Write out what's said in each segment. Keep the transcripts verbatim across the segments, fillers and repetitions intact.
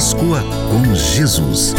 Páscoa com Jesus.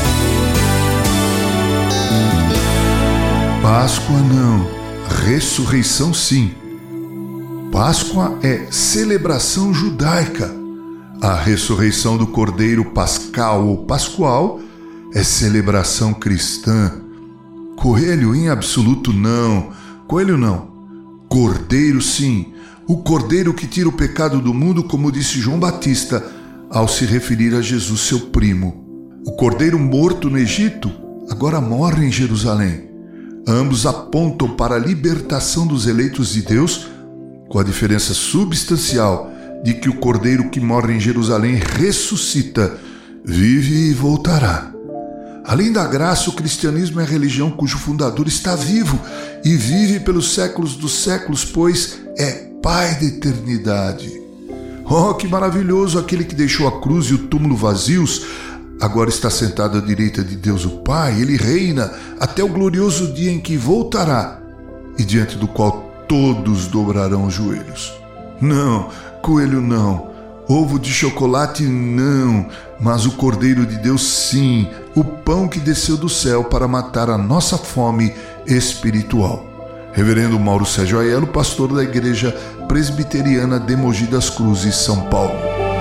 Páscoa não, ressurreição sim. Páscoa é celebração judaica. A ressurreição do Cordeiro Pascal ou Pascual é celebração cristã. Coelho em absoluto não, coelho não. Cordeiro sim, o Cordeiro que tira o pecado do mundo, como disse João Batista ao se referir a Jesus, seu primo. O Cordeiro morto no Egito agora morre em Jerusalém. Ambos apontam para a libertação dos eleitos de Deus, com a diferença substancial de que o Cordeiro que morre em Jerusalém ressuscita, vive e voltará. Além da graça, o cristianismo é a religião cujo fundador está vivo e vive pelos séculos dos séculos, pois é Pai da eternidade. Oh, que maravilhoso! Aquele que deixou a cruz e o túmulo vazios, agora está sentado à direita de Deus o Pai. Ele reina até o glorioso dia em que voltará e diante do qual todos dobrarão os joelhos. Não, coelho não, ovo de chocolate não, mas o Cordeiro de Deus sim, o pão que desceu do céu para matar a nossa fome espiritual. Reverendo Mauro Sérgio Aiello, pastor da Igreja Presbiteriana de Mogi das Cruzes, São Paulo.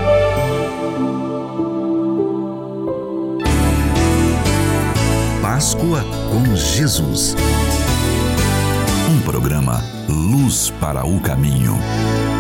Páscoa com Jesus. Um programa Luz para o Caminho.